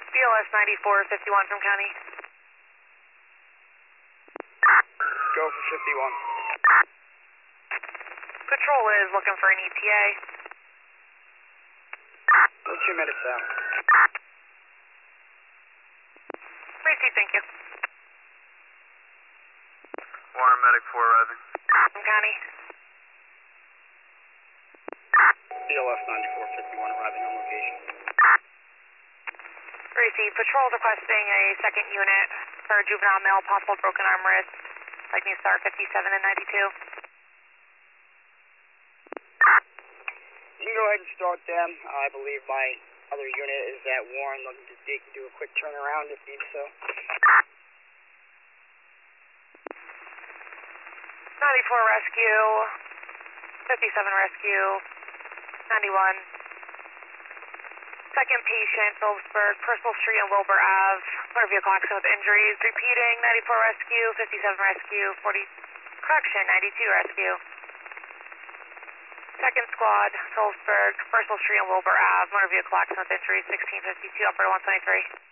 BLS 9451 from County. Go for 51. Patrol is looking for an ETA. What's your minutes out? Receive, thank you. Warren Medic 4 arriving. From County. BLS 9451 arriving on location. Receive. Patrol requesting a second unit for a juvenile male, possible broken arm wrist, like New Star 57 and 92. You can go ahead and start them. I believe my other unit is at Warren, looking to see if you can do a quick turnaround if need so. 94 rescue, 57 rescue, 91. Second patient, Phillipsburg, Purcell Street and Wilbur Ave. Motor vehicle accident with injuries. Repeating, 94 rescue, 57 rescue, 40, correction, 92 rescue. Second squad, Phillipsburg, Purcell Street and Wilbur Ave. Motor vehicle accident with injuries, 1652, upper 123.